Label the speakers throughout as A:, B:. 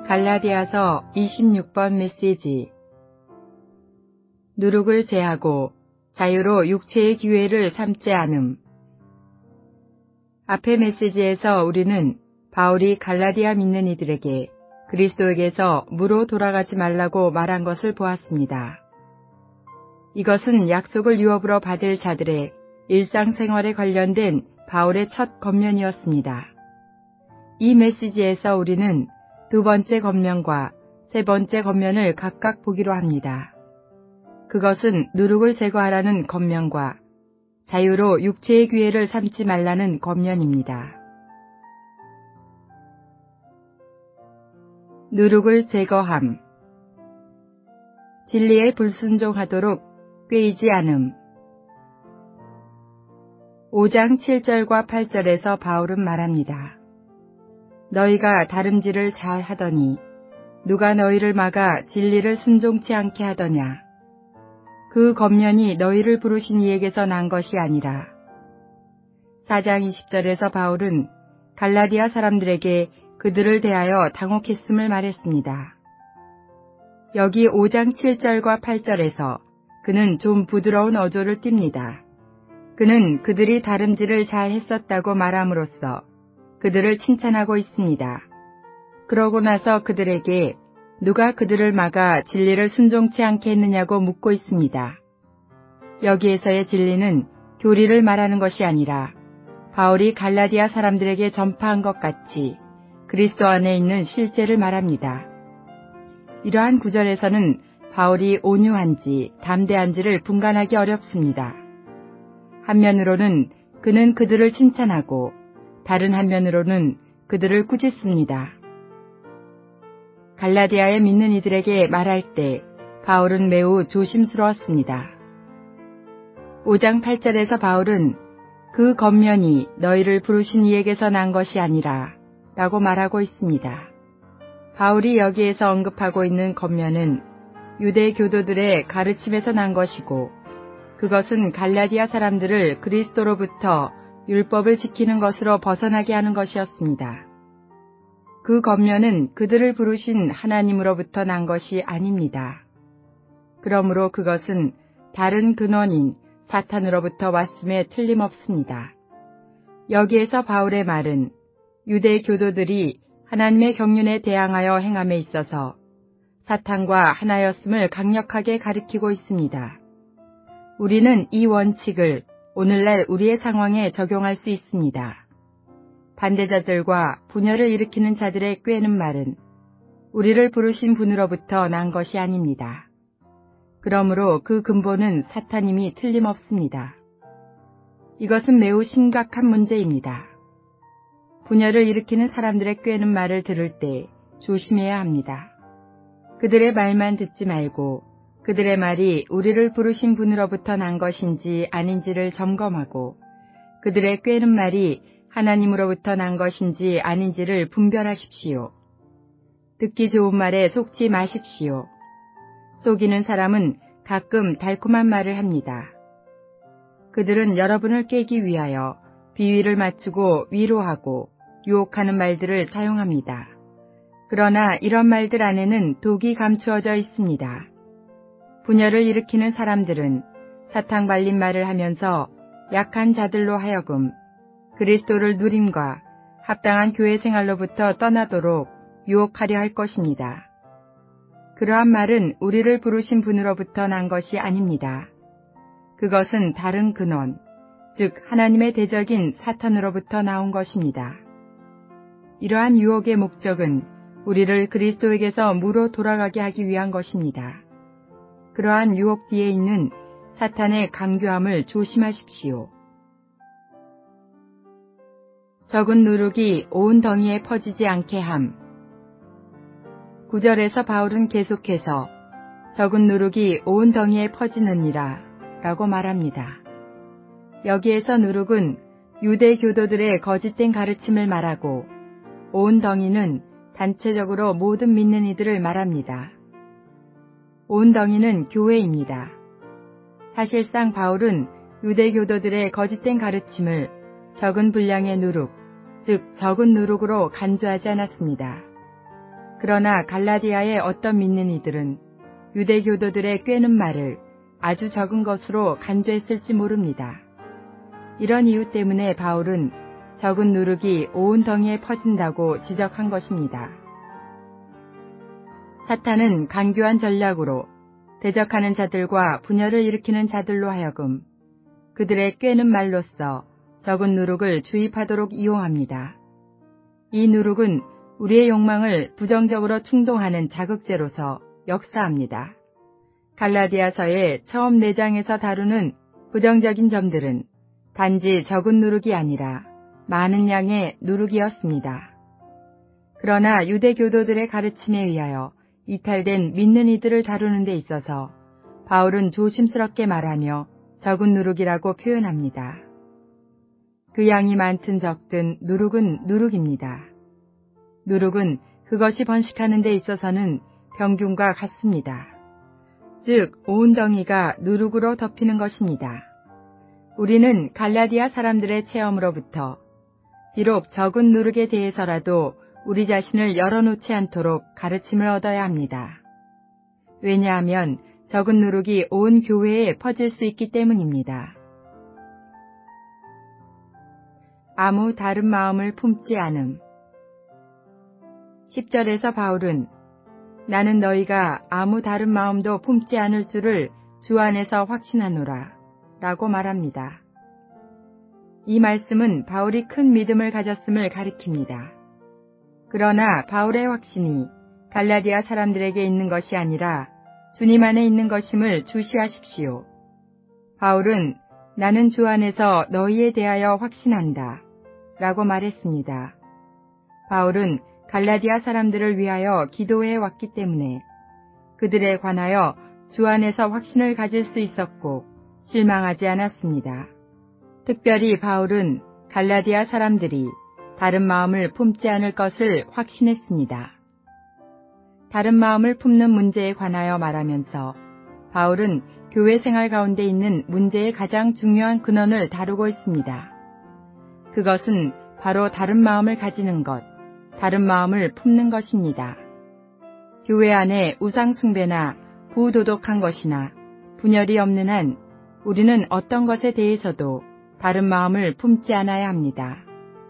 A: 갈라디아서 26번 메시지. 누룩을 제하고 자유로 육체의 기회를 삼지 않음. 앞의 메시지에서 우리는 바울이 갈라디아 믿는 이들에게 그리스도에게서 무로 돌아가지 말라고 말한 것을 보았습니다. 이것은 약속을 유업으로 받을 자들의 일상생활에 관련된 바울의 첫 권면이었습니다. 이 메시지에서 우리는 두 번째 권면과 세 번째 권면을 각각 보기로 합니다. 그것은 누룩을 제거하라는 권면과 자유로 육체의 기회를 삼지 말라는 권면입니다. 누룩을 제거함. 진리에 불순종하도록 꾀이지 않음. 5장 7절과 8절에서 바울은 말합니다. 너희가 다름질을 잘 하더니 누가 너희를 막아 진리를 순종치 않게 하더냐. 그 권면이 너희를 부르신 이에게서 난 것이 아니라. 4장 20절에서 바울은 갈라디아 사람들에게 그들을 대하여 당혹했음을 말했습니다. 여기 5장 7절과 8절에서 그는 좀 부드러운 어조를 띱니다. 그는 그들이 다름질을 잘 했었다고 말함으로써 그들을 칭찬하고 있습니다. 그러고 나서 그들에게 누가 그들을 막아 진리를 순종치 않게 했느냐고 묻고 있습니다. 여기에서의 진리는 교리를 말하는 것이 아니라 바울이 갈라디아 사람들에게 전파한 것 같이 그리스도 안에 있는 실제를 말합니다. 이러한 구절에서는 바울이 온유한지 담대한지를 분간하기 어렵습니다. 한면으로는 그는 그들을 칭찬하고 다른 한면으로는 그들을 꾸짖습니다. 갈라디아에 믿는 이들에게 말할 때 바울은 매우 조심스러웠습니다. 5장 8절에서 바울은 그 권면이 너희를 부르신 이에게서 난 것이 아니라 라고 말하고 있습니다. 바울이 여기에서 언급하고 있는 권면은 유대 교도들의 가르침에서 난 것이고 그것은 갈라디아 사람들을 그리스도로부터 율법을 지키는 것으로 벗어나게 하는 것이었습니다. 그 권면은 그들을 부르신 하나님으로부터 난 것이 아닙니다. 그러므로 그것은 다른 근원인 사탄으로부터 왔음에 틀림없습니다. 여기에서 바울의 말은 유대 교도들이 하나님의 경륜에 대항하여 행함에 있어서 사탄과 하나였음을 강력하게 가리키고 있습니다. 우리는 이 원칙을 오늘날 우리의 상황에 적용할 수 있습니다. 반대자들과 분열을 일으키는 자들의 꾀는 말은 우리를 부르신 분으로부터 난 것이 아닙니다. 그러므로 그 근본은 사탄임이 틀림없습니다. 이것은 매우 심각한 문제입니다. 분열을 일으키는 사람들의 꾀는 말을 들을 때 조심해야 합니다. 그들의 말만 듣지 말고 그들의 말이 우리를 부르신 분으로부터 난 것인지 아닌지를 점검하고 그들의 꾀는 말이 하나님으로부터 난 것인지 아닌지를 분별하십시오. 듣기 좋은 말에 속지 마십시오. 속이는 사람은 가끔 달콤한 말을 합니다. 그들은 여러분을 깨기 위하여 비위를 맞추고 위로하고 유혹하는 말들을 사용합니다. 그러나 이런 말들 안에는 독이 감추어져 있습니다. 분열을 일으키는 사람들은 사탕 발린 말을 하면서 약한 자들로 하여금 그리스도를 누림과 합당한 교회 생활로부터 떠나도록 유혹하려 할 것입니다. 그러한 말은 우리를 부르신 분으로부터 난 것이 아닙니다. 그것은 다른 근원, 즉 하나님의 대적인 사탄으로부터 나온 것입니다. 이러한 유혹의 목적은 우리를 그리스도에게서 무로 돌아가게 하기 위한 것입니다. 그러한 유혹 뒤에 있는 사탄의 강교함을 조심하십시오. 적은 누룩이 온 덩이에 퍼지지 않게 함. 9절에서 바울은 계속해서 적은 누룩이 온 덩이에 퍼지느니라 라고 말합니다. 여기에서 누룩은 유대 교도들의 거짓된 가르침을 말하고 온 덩이는 단체적으로 모든 믿는 이들을 말합니다. 온 덩이는 교회입니다. 사실상 바울은 유대 교도들의 거짓된 가르침을 적은 분량의 누룩, 즉 적은 누룩으로 간주하지 않았습니다. 그러나 갈라디아의 어떤 믿는 이들은 유대 교도들의 꿰는 말을 아주 적은 것으로 간주했을지 모릅니다. 이런 이유 때문에 바울은 적은 누룩이 온 덩이에 퍼진다고 지적한 것입니다. 사탄은 간교한 전략으로 대적하는 자들과 분열을 일으키는 자들로 하여금 그들의 꿰는 말로써 적은 누룩을 주입하도록 이용합니다. 이 누룩은 우리의 욕망을 부정적으로 충동하는 자극제로서 역사합니다. 갈라디아서의 처음 4장에서 다루는 부정적인 점들은 단지 적은 누룩이 아니라 많은 양의 누룩이었습니다. 그러나 유대 교도들의 가르침에 의하여 이탈된 믿는 이들을 다루는 데 있어서 바울은 조심스럽게 말하며 적은 누룩이라고 표현합니다. 그 양이 많든 적든 누룩은 누룩입니다. 누룩은 그것이 번식하는 데 있어서는 병균과 같습니다. 즉, 온 덩이가 누룩으로 덮이는 것입니다. 우리는 갈라디아 사람들의 체험으로부터 비록 적은 누룩에 대해서라도 우리 자신을 열어놓지 않도록 가르침을 얻어야 합니다. 왜냐하면 적은 누룩이 온 교회에 퍼질 수 있기 때문입니다. 아무 다른 마음을 품지 않음. 10절에서 바울은 나는 너희가 아무 다른 마음도 품지 않을 줄을 주 안에서 확신하노라 라고 말합니다. 이 말씀은 바울이 큰 믿음을 가졌음을 가리킵니다. 그러나 바울의 확신이 갈라디아 사람들에게 있는 것이 아니라 주님 안에 있는 것임을 주시하십시오. 바울은 나는 주 안에서 너희에 대하여 확신한다 라고 말했습니다. 바울은 갈라디아 사람들을 위하여 기도해 왔기 때문에 그들에 관하여 주 안에서 확신을 가질 수 있었고 실망하지 않았습니다. 특별히 바울은 갈라디아 사람들이 다른 마음을 품지 않을 것을 확신했습니다. 다른 마음을 품는 문제에 관하여 말하면서 바울은 교회 생활 가운데 있는 문제의 가장 중요한 근원을 다루고 있습니다. 그것은 바로 다른 마음을 가지는 것, 다른 마음을 품는 것입니다. 교회 안에 우상 숭배나 부도덕한 것이나 분열이 없는 한 우리는 어떤 것에 대해서도 다른 마음을 품지 않아야 합니다.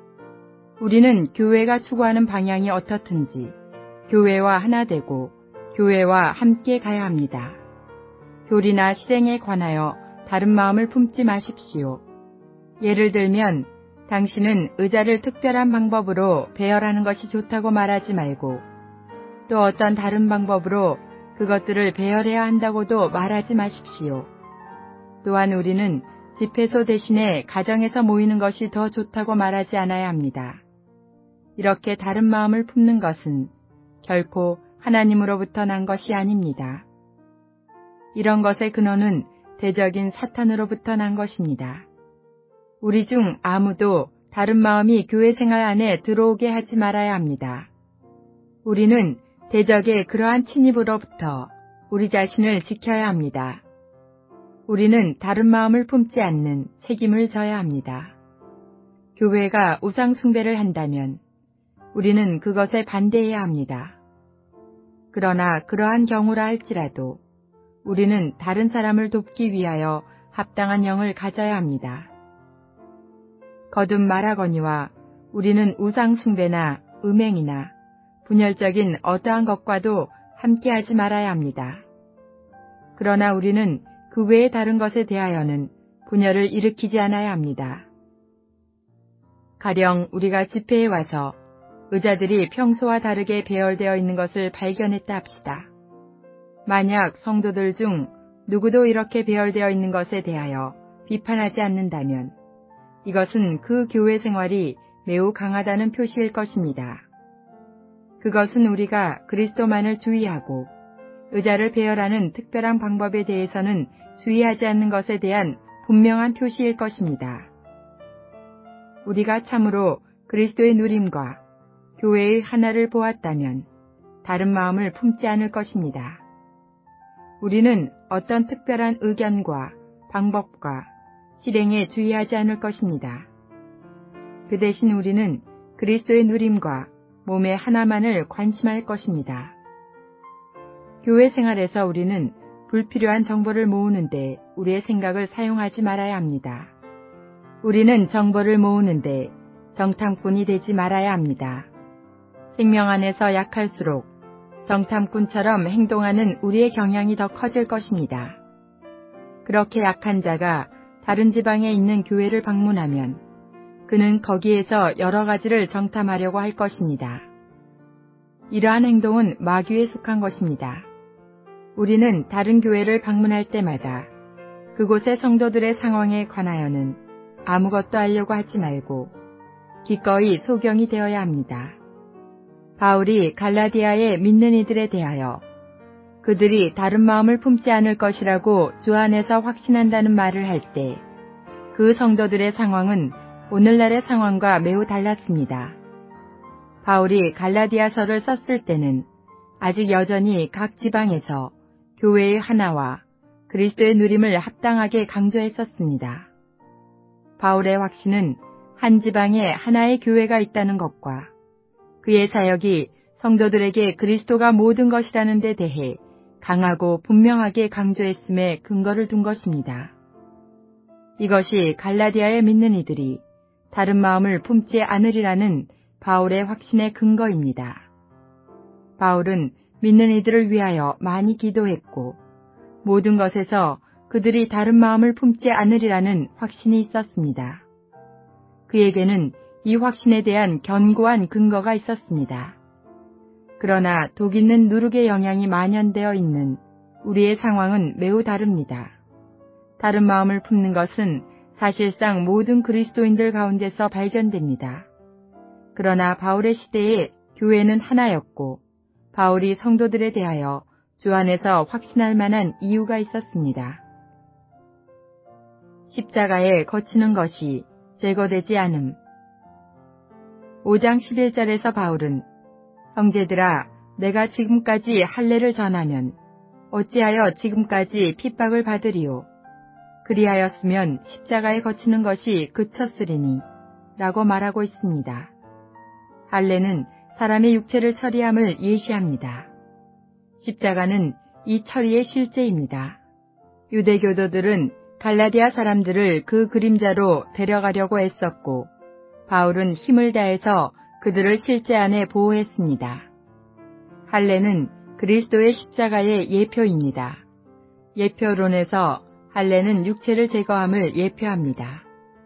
A: 우리는 교회가 추구하는 방향이 어떻든지 교회와 하나 되고 교회와 함께 가야 합니다. 교리나 실행에 관하여 다른 마음을 품지 마십시오. 예를 들면 당신은 의자를 특별한 방법으로 배열하는 것이 좋다고 말하지 말고 또 어떤 다른 방법으로 그것들을 배열해야 한다고도 말하지 마십시오. 또한 우리는 집회소 대신에 가정에서 모이는 것이 더 좋다고 말하지 않아야 합니다. 이렇게 다른 마음을 품는 것은 결코 하나님으로부터 난 것이 아닙니다. 이런 것의 근원은 대적인 사탄으로부터 난 것입니다. 우리 중 아무도 다른 마음이 교회 생활 안에 들어오게 하지 말아야 합니다. 우리는 대적의 그러한 침입으로부터 우리 자신을 지켜야 합니다. 우리는 다른 마음을 품지 않는 책임을 져야 합니다. 교회가 우상 숭배를 한다면 우리는 그것에 반대해야 합니다. 그러나 그러한 경우라 할지라도 우리는 다른 사람을 돕기 위하여 합당한 영을 가져야 합니다. 거듭 말하거니와 우리는 우상 숭배나 음행이나 분열적인 어떠한 것과도 함께하지 말아야 합니다. 그러나 우리는 그 외의 다른 것에 대하여는 분열을 일으키지 않아야 합니다. 가령 우리가 집회에 와서 의자들이 평소와 다르게 배열되어 있는 것을 발견했다 합시다. 만약 성도들 중 누구도 이렇게 배열되어 있는 것에 대하여 비판하지 않는다면 이것은 그 교회 생활이 매우 강하다는 표시일 것입니다. 그것은 우리가 그리스도만을 주의하고 의자를 배열하는 특별한 방법에 대해서는 주의하지 않는 것에 대한 분명한 표시일 것입니다. 우리가 참으로 그리스도의 누림과 교회의 하나를 보았다면 다른 마음을 품지 않을 것입니다. 우리는 어떤 특별한 의견과 방법과 실행에 주의하지 않을 것입니다. 그 대신 우리는 그리스도의 누림과 몸의 하나만을 관심할 것입니다. 교회 생활에서 우리는 불필요한 정보를 모으는데 우리의 생각을 사용하지 말아야 합니다. 우리는 정보를 모으는데 정탐꾼이 되지 말아야 합니다. 생명 안에서 약할수록 정탐꾼처럼 행동하는 우리의 경향이 더 커질 것입니다. 그렇게 약한 자가 다른 지방에 있는 교회를 방문하면 그는 거기에서 여러 가지를 정탐하려고 할 것입니다. 이러한 행동은 마귀에 속한 것입니다. 우리는 다른 교회를 방문할 때마다 그곳의 성도들의 상황에 관하여는 아무것도 알려고 하지 말고 기꺼이 소경이 되어야 합니다. 바울이 갈라디아의 믿는 이들에 대하여 그들이 다른 마음을 품지 않을 것이라고 주 안에서 확신한다는 말을 할 때 그 성도들의 상황은 오늘날의 상황과 매우 달랐습니다. 바울이 갈라디아서를 썼을 때는 아직 여전히 각 지방에서 교회의 하나와 그리스도의 누림을 합당하게 강조했었습니다. 바울의 확신은 한 지방에 하나의 교회가 있다는 것과 그의 사역이 성도들에게 그리스도가 모든 것이라는 데 대해 강하고 분명하게 강조했음에 근거를 둔 것입니다. 이것이 갈라디아에 믿는 이들이 다른 마음을 품지 않으리라는 바울의 확신의 근거입니다. 바울은 믿는 이들을 위하여 많이 기도했고 모든 것에서 그들이 다른 마음을 품지 않으리라는 확신이 있었습니다. 그에게는 이 확신에 대한 견고한 근거가 있었습니다. 그러나 독 있는 누룩의 영향이 만연되어 있는 우리의 상황은 매우 다릅니다. 다른 마음을 품는 것은 사실상 모든 그리스도인들 가운데서 발견됩니다. 그러나 바울의 시대에 교회는 하나였고 바울이 성도들에 대하여 주 안에서 확신할 만한 이유가 있었습니다. 십자가에 거치는 것이 제거되지 않음. 5장 11절에서 바울은 형제들아 내가 지금까지 할례를 전하면 어찌하여 지금까지 핍박을 받으리요. 그리하였으면 십자가에 거치는 것이 그쳤으리니 라고 말하고 있습니다. 할례는 사람의 육체를 처리함을 예시합니다. 십자가는 이 처리의 실제입니다. 유대교도들은 갈라디아 사람들을 그 그림자로 데려가려고 애썼고 바울은 힘을 다해서 그들을 실제 안에 보호했습니다. 할례는 그리스도의 십자가의 예표입니다. 예표론에서 할례는 육체를 제거함을 예표합니다.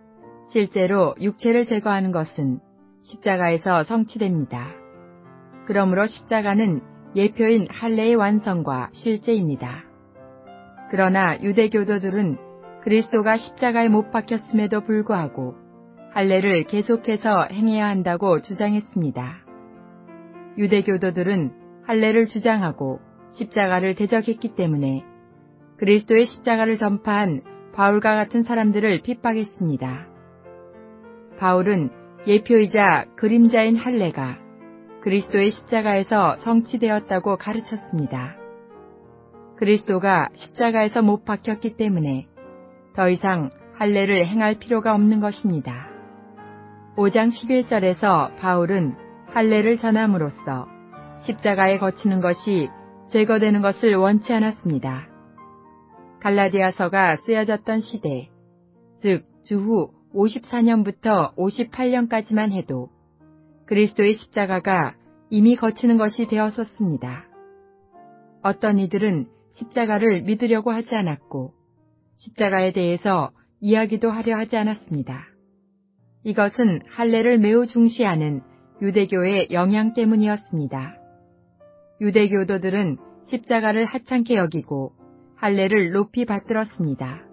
A: 실제로 육체를 제거하는 것은 십자가에서 성취됩니다. 그러므로 십자가는 예표인 할례의 완성과 실제입니다. 그러나 유대교도들은 그리스도가 십자가에 못 박혔음에도 불구하고 할례를 계속해서 행해야 한다고 주장했습니다. 유대교도들은 할례를 주장하고 십자가를 대적했기 때문에 그리스도의 십자가를 전파한 바울과 같은 사람들을 핍박했습니다. 바울은 예표이자 그림자인 할례가 그리스도의 십자가에서 성취되었다고 가르쳤습니다. 그리스도가 십자가에서 못 박혔기 때문에 더 이상 할례를 행할 필요가 없는 것입니다. 5장 11절에서 바울은 할례를 전함으로써 십자가에 거치는 것이 제거되는 것을 원치 않았습니다. 갈라디아서가 쓰여졌던 시대, 즉 주후 54년부터 58년까지만 해도 그리스도의 십자가가 이미 거치는 것이 되었었습니다. 어떤 이들은 십자가를 믿으려고 하지 않았고 십자가에 대해서 이야기도 하려 하지 않았습니다. 이것은 할례를 매우 중시하는 유대교의 영향 때문이었습니다. 유대교도들은 십자가를 하찮게 여기고 할례를 높이 받들었습니다.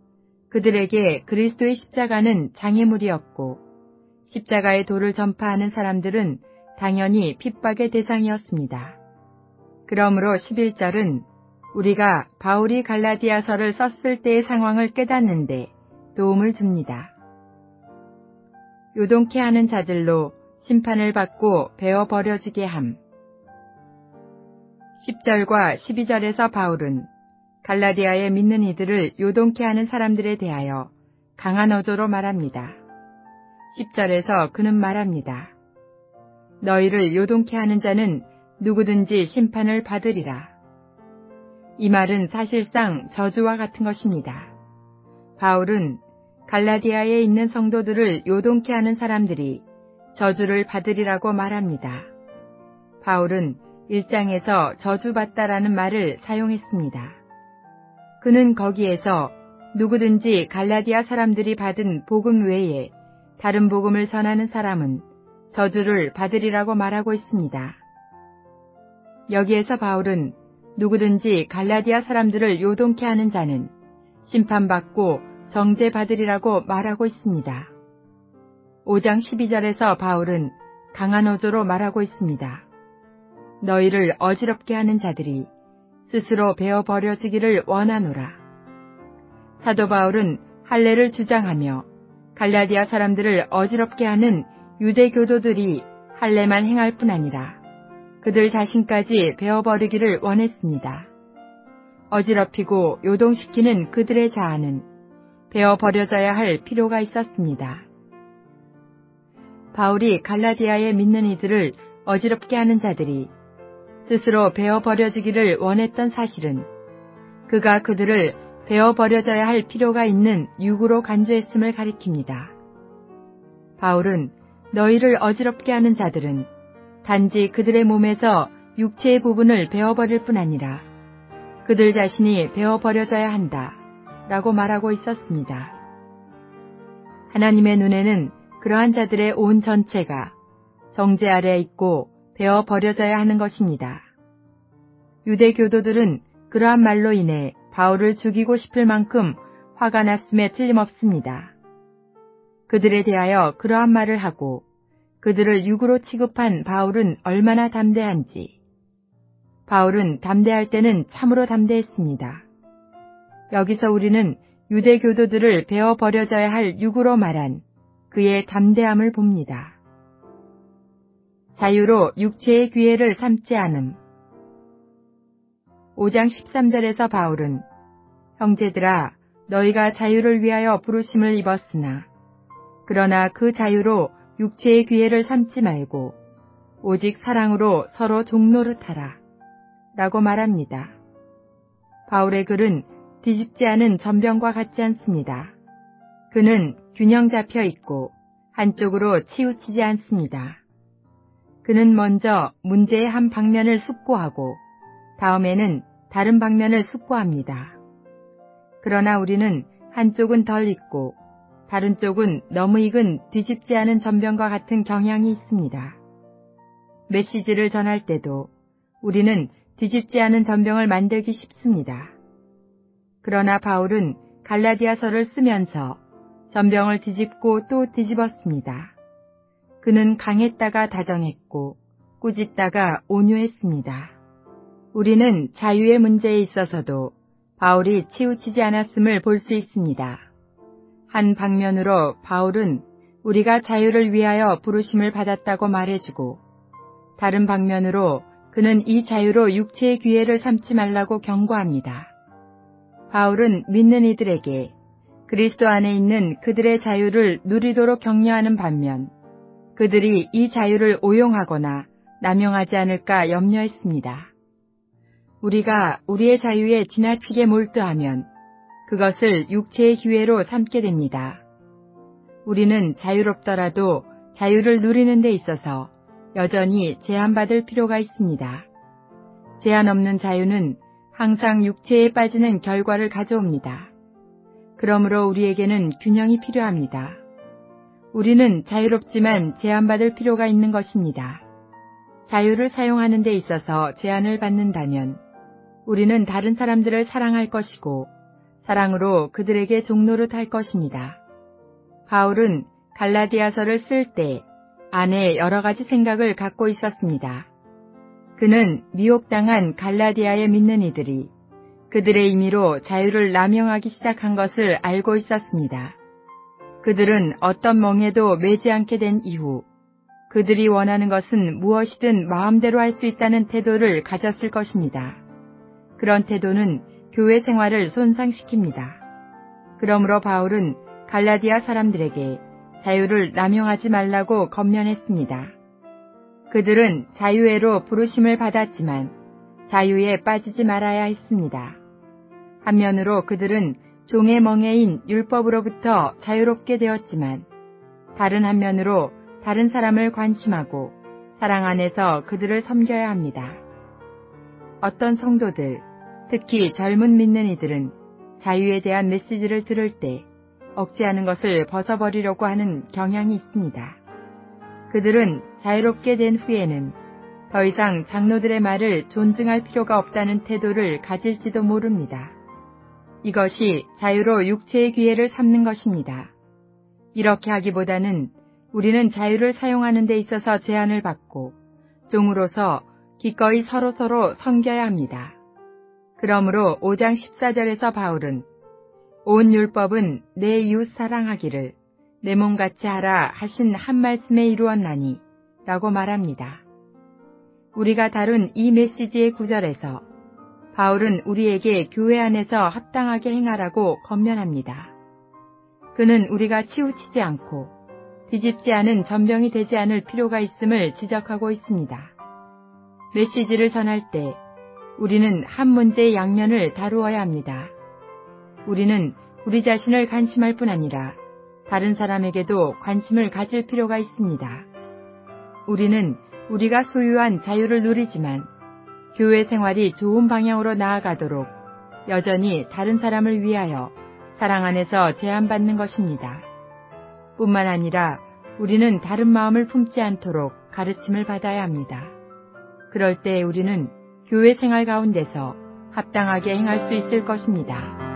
A: 그들에게 그리스도의 십자가는 장애물이었고 십자가의 도를 전파하는 사람들은 당연히 핍박의 대상이었습니다. 그러므로 11절은 우리가 바울이 갈라디아서를 썼을 때의 상황을 깨닫는데 도움을 줍니다. 요동케 하는 자들로 심판을 받고 베어 버려지게 함. 10절과 12절에서 바울은 갈라디아에 믿는 이들을 요동케 하는 사람들에 대하여 강한 어조로 말합니다. 10절에서 그는 말합니다. 너희를 요동케 하는 자는 누구든지 심판을 받으리라. 이 말은 사실상 저주와 같은 것입니다. 바울은 갈라디아에 있는 성도들을 요동케 하는 사람들이 저주를 받으리라고 말합니다. 바울은 1장에서 저주받다라는 말을 사용했습니다. 그는 거기에서 누구든지 갈라디아 사람들이 받은 복음 외에 다른 복음을 전하는 사람은 저주를 받으리라고 말하고 있습니다. 여기에서 바울은 누구든지 갈라디아 사람들을 요동케 하는 자는 심판받고 정죄받으리라고 말하고 있습니다. 5장 12절에서 바울은 강한 어조로 말하고 있습니다. 너희를 어지럽게 하는 자들이 스스로 베어버려지기를 원하노라. 사도 바울은 할례를 주장하며 갈라디아 사람들을 어지럽게 하는 유대 교도들이 할례만 행할 뿐 아니라 그들 자신까지 베어버리기를 원했습니다. 어지럽히고 요동시키는 그들의 자아는 베어버려져야 할 필요가 있었습니다. 바울이 갈라디아에 믿는 이들을 어지럽게 하는 자들이 스스로 베어버려지기를 원했던 사실은 그가 그들을 베어버려져야 할 필요가 있는 육으로 간주했음을 가리킵니다. 바울은 너희를 어지럽게 하는 자들은 단지 그들의 몸에서 육체의 부분을 베어버릴 뿐 아니라 그들 자신이 베어버려져야 한다 라고 말하고 있었습니다. 하나님의 눈에는 그러한 자들의 온 전체가 정죄 아래에 있고 베어버려져야 하는 것입니다. 유대 교도들은 그러한 말로 인해 바울을 죽이고 싶을 만큼 화가 났음에 틀림없습니다. 그들에 대하여 그러한 말을 하고 그들을 육으로 취급한 바울은 얼마나 담대한지. 바울은 담대할 때는 참으로 담대했습니다. 여기서 우리는 유대 교도들을 베어버려져야 할 육으로 말한 그의 담대함을 봅니다. 자유로 육체의 기회를 삼지 않음. 5장 13절에서 바울은 형제들아 너희가 자유를 위하여 부르심을 입었으나 그러나 그 자유로 육체의 기회를 삼지 말고 오직 사랑으로 서로 종노릇하라 라고 말합니다. 바울의 글은 뒤집지 않은 전병과 같지 않습니다. 그는 균형 잡혀 있고 한쪽으로 치우치지 않습니다. 그는 먼저 문제의 한 방면을 숙고하고 다음에는 다른 방면을 숙고합니다. 그러나 우리는 한쪽은 덜 익고 다른 쪽은 너무 익은 뒤집지 않은 전병과 같은 경향이 있습니다. 메시지를 전할 때도 우리는 뒤집지 않은 전병을 만들기 쉽습니다. 그러나 바울은 갈라디아서를 쓰면서 전병을 뒤집고 또 뒤집었습니다. 그는 강했다가 다정했고 꾸짖다가 온유했습니다. 우리는 자유의 문제에 있어서도 바울이 치우치지 않았음을 볼 수 있습니다. 한 방면으로 바울은 우리가 자유를 위하여 부르심을 받았다고 말해주고 다른 방면으로 그는 이 자유로 육체의 기회를 삼지 말라고 경고합니다. 바울은 믿는 이들에게 그리스도 안에 있는 그들의 자유를 누리도록 격려하는 반면 그들이 이 자유를 오용하거나 남용하지 않을까 염려했습니다. 우리가 우리의 자유에 지나치게 몰두하면 그것을 육체의 기회로 삼게 됩니다. 우리는 자유롭더라도 자유를 누리는 데 있어서 여전히 제한받을 필요가 있습니다. 제한 없는 자유는 항상 육체에 빠지는 결과를 가져옵니다. 그러므로 우리에게는 균형이 필요합니다. 우리는 자유롭지만 제한받을 필요가 있는 것입니다. 자유를 사용하는 데 있어서 제한을 받는다면 우리는 다른 사람들을 사랑할 것이고 사랑으로 그들에게 종노릇할 것입니다. 바울은 갈라디아서를 쓸 때 안에 여러 가지 생각을 갖고 있었습니다. 그는 미혹당한 갈라디아에 믿는 이들이 그들의 임의로 자유를 남용하기 시작한 것을 알고 있었습니다. 그들은 어떤 멍에도 매지 않게 된 이후 그들이 원하는 것은 무엇이든 마음대로 할 수 있다는 태도를 가졌을 것입니다. 그런 태도는 교회 생활을 손상시킵니다. 그러므로 바울은 갈라디아 사람들에게 자유를 남용하지 말라고 권면했습니다. 그들은 자유애로 부르심을 받았지만 자유에 빠지지 말아야 했습니다. 한면으로 그들은 종의 멍에인 율법으로부터 자유롭게 되었지만 다른 한면으로 다른 사람을 관심하고 사랑 안에서 그들을 섬겨야 합니다. 어떤 성도들, 특히 젊은 믿는 이들은 자유에 대한 메시지를 들을 때 억제하는 것을 벗어버리려고 하는 경향이 있습니다. 그들은 자유롭게 된 후에는 더 이상 장로들의 말을 존중할 필요가 없다는 태도를 가질지도 모릅니다. 이것이 자유로 육체의 기회를 삼는 것입니다. 이렇게 하기보다는 우리는 자유를 사용하는 데 있어서 제한을 받고 종으로서 기꺼이 서로서로 섬겨야 합니다. 그러므로 5장 14절에서 바울은 온 율법은 내 이웃 사랑하기를 내 몸같이 하라 하신 한 말씀에 이루었나니 라고 말합니다. 우리가 다룬 이 메시지의 구절에서 바울은 우리에게 교회 안에서 합당하게 행하라고 권면합니다. 그는 우리가 치우치지 않고 뒤집지 않은 전병이 되지 않을 필요가 있음을 지적하고 있습니다. 메시지를 전할 때 우리는 한 문제의 양면을 다루어야 합니다. 우리는 우리 자신을 관심할 뿐 아니라 다른 사람에게도 관심을 가질 필요가 있습니다. 우리는 우리가 소유한 자유를 누리지만 교회 생활이 좋은 방향으로 나아가도록 여전히 다른 사람을 위하여 사랑 안에서 제한받는 것입니다. 뿐만 아니라 우리는 다른 마음을 품지 않도록 가르침을 받아야 합니다. 그럴 때 우리는 교회 생활 가운데서 합당하게 행할 수 있을 것입니다.